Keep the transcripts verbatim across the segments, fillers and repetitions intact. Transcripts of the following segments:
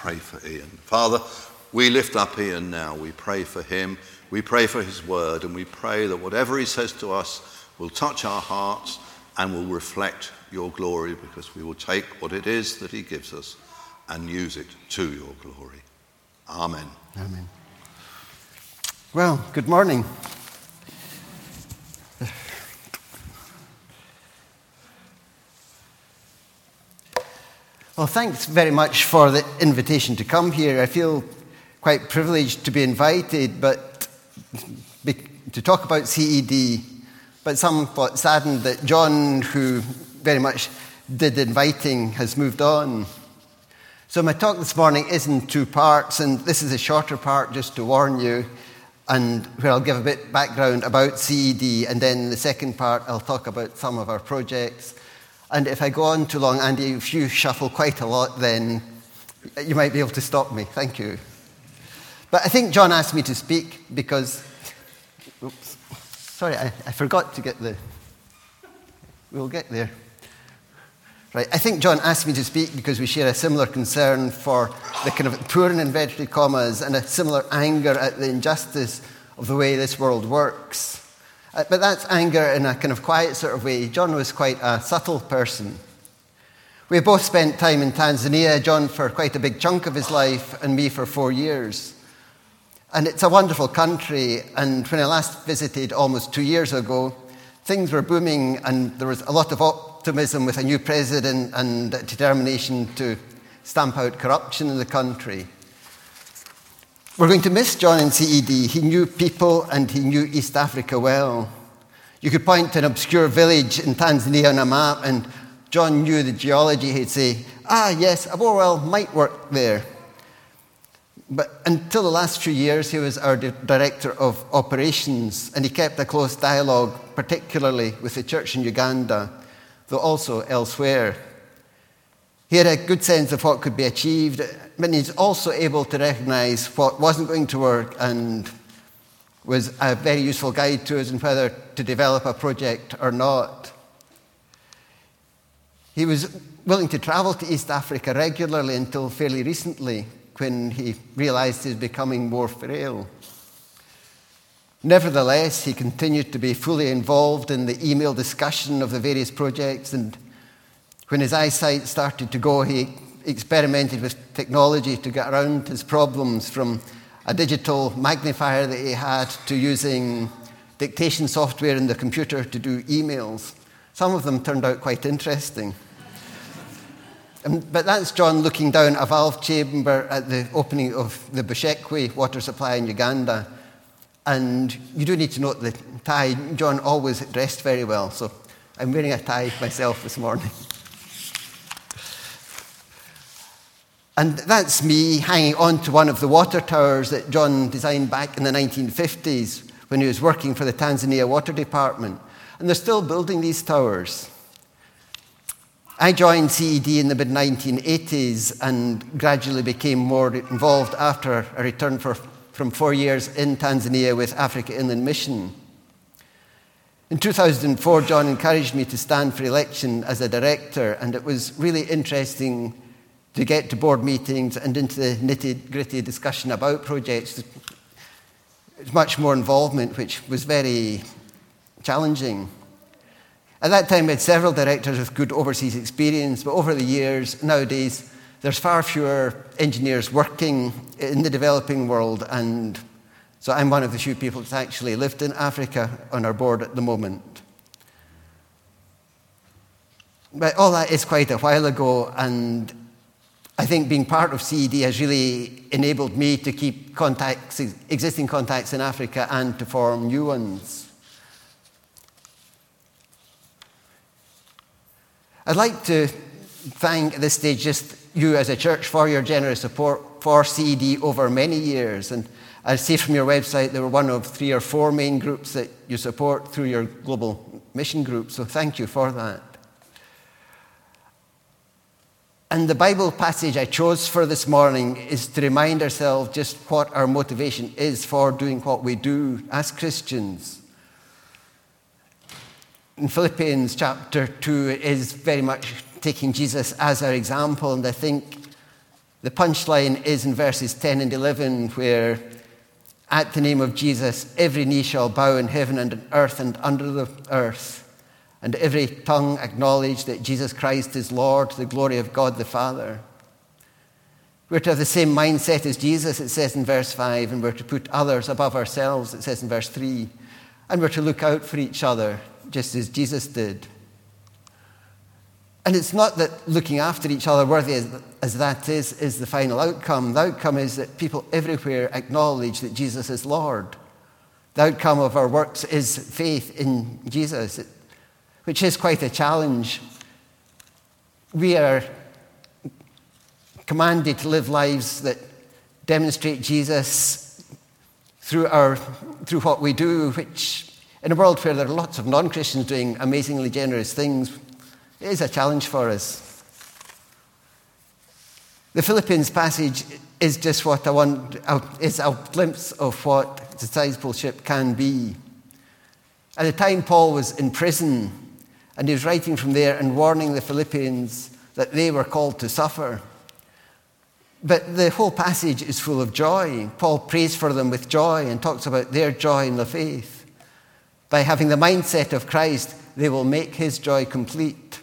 pray for Ian. Father, we lift up Ian now. We pray for him. We pray for his word, and we pray that whatever he says to us will touch our hearts and will reflect your glory, because we will take what it is that he gives us and use it to your glory. Amen. Amen. Well, good morning. Well, thanks very much for the invitation to come here. I feel quite privileged to be invited, but be, to talk about C E D, but somewhat saddened that John, who very much did the inviting, has moved on. So my talk this morning is in two parts, and this is a shorter part just to warn you, and where I'll give a bit background about C E D, and then in the second part I'll talk about some of our projects. And if I go on too long, Andy, if you shuffle quite a lot, then you might be able to stop me. Thank you. But I think John asked me to speak because... Oops. Sorry, I, I forgot to get the... We'll get there. Right, I think John asked me to speak because we share a similar concern for the kind of poor in inverted commas and a similar anger at the injustice of the way this world works. Uh, but that's anger in a kind of quiet sort of way. John was quite a subtle person. We both spent time in Tanzania, John for quite a big chunk of his life and me for four years. And it's a wonderful country, and when I last visited almost two years ago, things were booming and there was a lot of optimism with a new president and determination to stamp out corruption in the country. We're going to miss John in C E D. He knew people and he knew East Africa well. You could point to an obscure village in Tanzania on a map and John knew the geology. He'd say, ah, yes, a borewell might work there. But until the last few years, he was our director of operations, and he kept a close dialogue, particularly with the church in Uganda, though also elsewhere. He had a good sense of what could be achieved, but he's also able to recognize what wasn't going to work and was a very useful guide to us in whether to develop a project or not. He was willing to travel to East Africa regularly until fairly recently, when he realized he was becoming more frail. Nevertheless, he continued to be fully involved in the email discussion of the various projects, and when his eyesight started to go, he experimented with technology to get around his problems, from a digital magnifier that he had to using dictation software in the computer to do emails. Some of them turned out quite interesting. um, but that's John looking down a valve chamber at the opening of the Bushekwe water supply in Uganda. And you do need to note the tie. John always dressed very well, so I'm wearing a tie myself this morning. And that's me hanging on to one of the water towers that John designed back in the nineteen fifties when he was working for the Tanzania Water Department. And they're still building these towers. I joined C E D in the mid nineteen eighties and gradually became more involved after a return for, from four years in Tanzania with Africa Inland Mission. In two thousand four, John encouraged me to stand for election as a director, and it was really interesting to get to board meetings and into the nitty-gritty discussion about projects. It's much more involvement, which was very challenging. At that time, we had several directors with good overseas experience, but over the years, nowadays, there's far fewer engineers working in the developing world, and so I'm one of the few people that's actually lived in Africa on our board at the moment. But all that is quite a while ago, and I think being part of C E D has really enabled me to keep contacts, existing contacts in Africa and to form new ones. I'd like to thank at this stage just you as a church for your generous support for C E D over many years. And I see from your website there were one of three or four main groups that you support through your global mission group, so thank you for that. And the Bible passage I chose for this morning is to remind ourselves just what our motivation is for doing what we do as Christians. In Philippians chapter two is very much taking Jesus as our example, and I think The punchline is in verses ten and eleven, where at the name of Jesus, every knee shall bow in heaven and on earth and under the earth, and every tongue acknowledge that Jesus Christ is Lord, to the glory of God the Father. We're to have the same mindset as Jesus, it says in verse five, and we're to put others above ourselves, it says in verse three. And we're to look out for each other, just as Jesus did. And it's not that looking after each other, worthy as, as that is, is the final outcome. The outcome is that people everywhere acknowledge that Jesus is Lord. The outcome of our works is faith in Jesus, it, which is quite a challenge. We are commanded to live lives that demonstrate Jesus through our through what we do, which in a world where there are lots of non-Christians doing amazingly generous things, it is a challenge for us. The Philippians passage is just what I want, is a glimpse of what discipleship can be. At the time, Paul was in prison, and he was writing from there and warning the Philippians that they were called to suffer. But the whole passage is full of joy. Paul prays for them with joy and talks about their joy in the faith. By having the mindset of Christ, they will make his joy complete.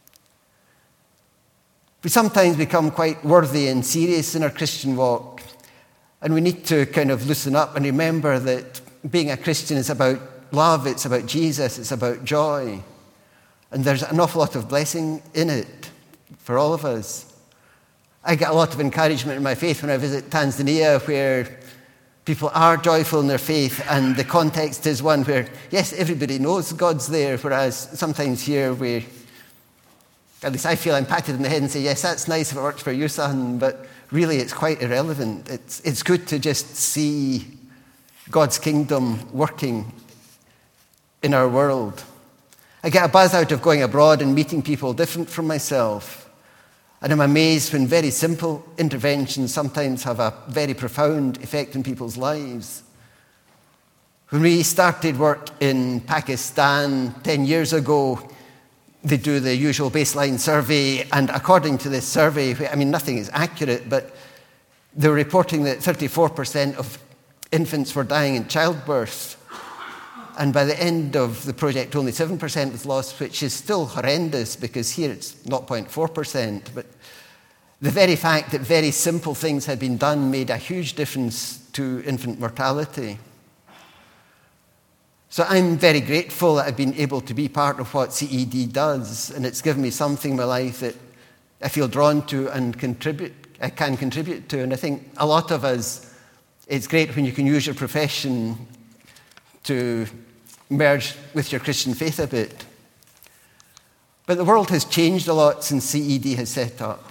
We sometimes become quite worthy and serious in our Christian walk, and we need to kind of loosen up and remember that being a Christian is about love, it's about Jesus, it's about joy. And there's an awful lot of blessing in it for all of us. I get a lot of encouragement in my faith when I visit Tanzania, where people are joyful in their faith, and the context is one where, yes, everybody knows God's there, whereas sometimes here we, at least I feel I'm patted on the head and say, yes, that's nice if it works for you, son, but really it's quite irrelevant. It's, it's good to just see God's kingdom working in our world. I get a buzz out of going abroad and meeting people different from myself. And I'm amazed when very simple interventions sometimes have a very profound effect in people's lives. When we started work in Pakistan ten years ago, they do the usual baseline survey, and according to this survey, I mean, nothing is accurate, but they were reporting that thirty-four percent of infants were dying in childbirth. And by the end of the project, only seven percent was lost, which is still horrendous because here it's zero point four percent. But the very fact that very simple things had been done made a huge difference to infant mortality. So I'm very grateful that I've been able to be part of what C E D does, and it's given me something in my life that I feel drawn to and contribute, I can contribute to. And I think a lot of us, it's great when you can use your profession to merge with your Christian faith a bit. But the world has changed a lot since C E D has set up.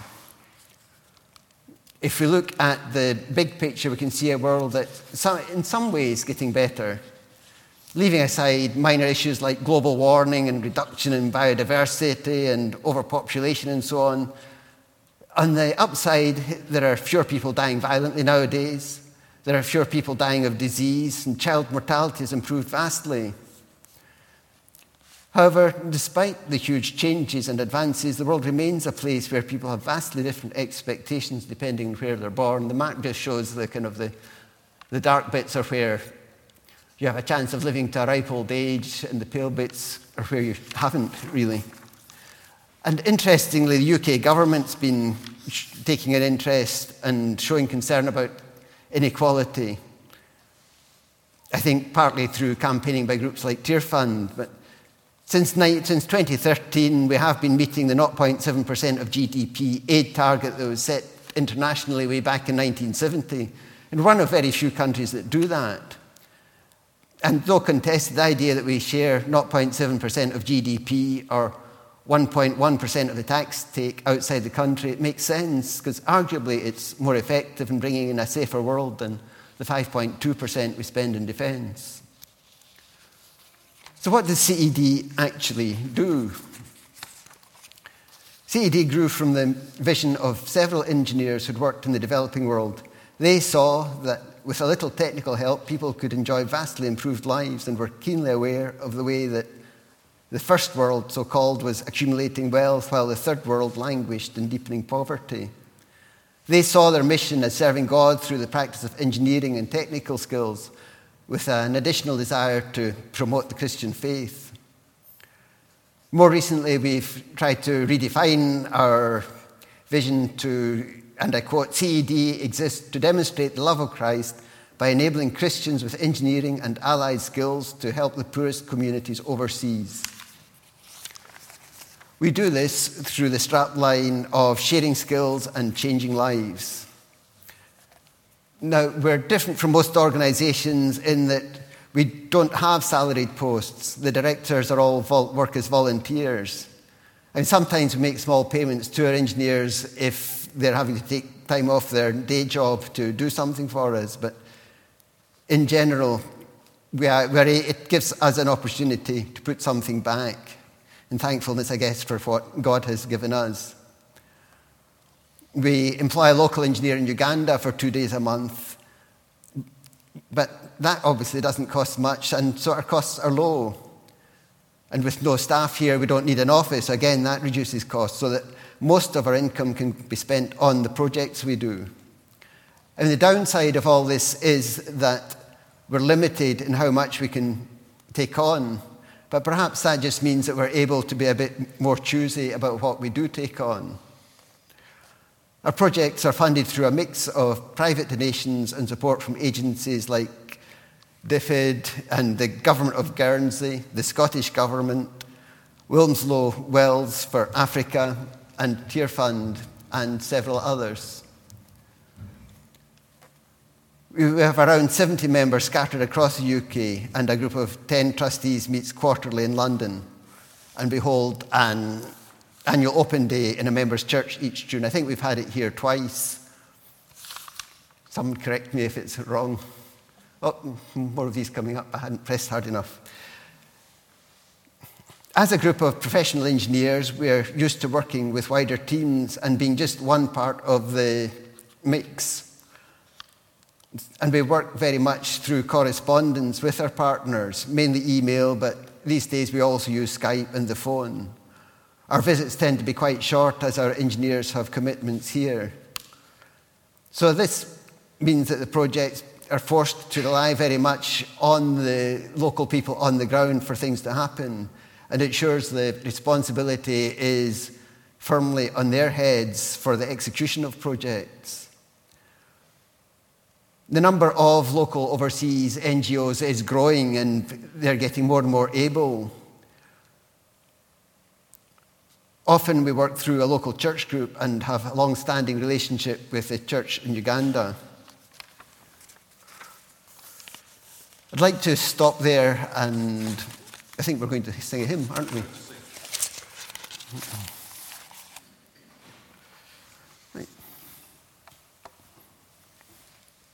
If we look at the big picture, we can see a world that's in some ways getting better. Leaving aside minor issues like global warming and reduction in biodiversity and overpopulation and so on, on the upside, there are fewer people dying violently nowadays. There are fewer people dying of disease, and child mortality has improved vastly. However, despite the huge changes and advances, the world remains a place where people have vastly different expectations depending on where they're born. The map just shows the kind of the, the dark bits are where you have a chance of living to a ripe old age, and the pale bits are where you haven't really. And interestingly, the U K government's been taking an interest and showing concern about inequality. I think partly through campaigning by groups like Tear Fund, but since, since twenty thirteen, we have been meeting the zero point seven percent of G D P aid target that was set internationally way back in nineteen seventy, and we're one of very few countries that do that. And though contested, the idea that we share zero point seven percent of G D P or one point one percent of the tax take outside the country, it makes sense, because arguably it's more effective in bringing in a safer world than the five point two percent we spend in defence. So what does C E D actually do? C E D grew from the vision of several engineers who'd worked in the developing world. They saw that with a little technical help, people could enjoy vastly improved lives, and were keenly aware of the way that the first world, so-called, was accumulating wealth while the third world languished in deepening poverty. They saw their mission as serving God through the practice of engineering and technical skills, with an additional desire to promote the Christian faith. More recently, we've tried to redefine our vision to, and I quote, C E D exists to demonstrate the love of Christ by enabling Christians with engineering and allied skills to help the poorest communities overseas. We do this through the strapline of sharing skills and changing lives. Now, we're different from most organisations in that we don't have salaried posts. The directors are all vol- work as volunteers. And sometimes we make small payments to our engineers if they're having to take time off their day job to do something for us. But in general, we are, we're, it gives us an opportunity to put something back. And thankfulness, I guess, for what God has given us. We employ a local engineer in Uganda for two days a month. But that obviously doesn't cost much, and so our costs are low. And with no staff here, we don't need an office. Again, that reduces costs so that most of our income can be spent on the projects we do. And the downside of all this is that we're limited in how much we can take on. But perhaps that just means that we're able to be a bit more choosy about what we do take on. Our projects are funded through a mix of private donations and support from agencies like D F I D and the Government of Guernsey, the Scottish Government, Wilmslow Wells for Africa, and Tear Fund, and several others. We have around seventy members scattered across the U K, and a group of ten trustees meets quarterly in London. And we hold an annual open day in a members' church each June. I think we've had it here twice. Someone correct me if it's wrong. Oh, more of these coming up. I hadn't pressed hard enough. As a group of professional engineers, we're used to working with wider teams and being just one part of the mix. And we work very much through correspondence with our partners, mainly email, but these days we also use Skype and the phone. Our visits tend to be quite short as our engineers have commitments here. So this means that the projects are forced to rely very much on the local people on the ground for things to happen, and it ensures the responsibility is firmly on their heads for the execution of projects. The number of local overseas N G Os is growing, and they're getting more and more able. Often we work through a local church group and have a long-standing relationship with a church in Uganda. I'd like to stop there, and I think we're going to sing a hymn, aren't we?